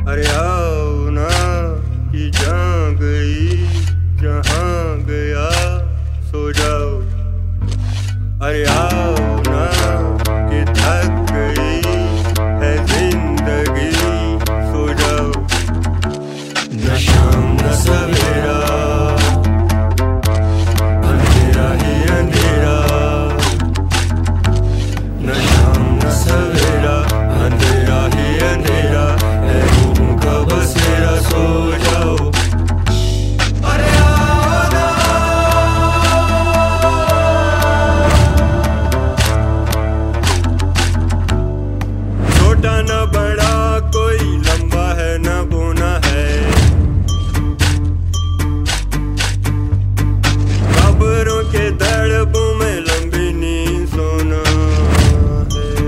अरे आओ ना कि जहाँ गई जहाँ गया सो जाओ। अरे आओ ना कि थक गई है जिंदगी सो जाओ। न शाम न सवेरा अंधेरा ही अंधेरा, न शाम न सवेरा अंधेरा ही अंधेरा, है रूहों का बसेरा सो जाओ। अरे आओ ना छोटा न बड़ा कोई लंबा है न बोना है, खबरों के दड़बों में लंबी नींद सोना है।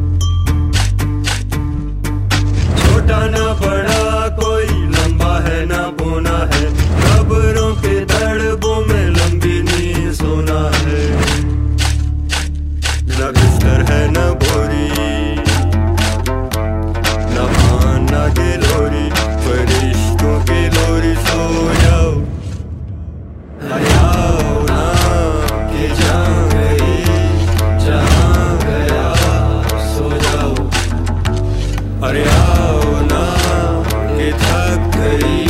छोटा न बड़ा कोई लंबा है न बोना है, खबरों के दड़बों में लंबी नींद सोना है। न बिस्तर है न बोरी न भान न गिलोरी, फरिश्तों की लोरी सो जाओ। अरे आओ ना कि जहाँ गई जहाँ गया सो जाओ। अरे आओ ना कि थक गई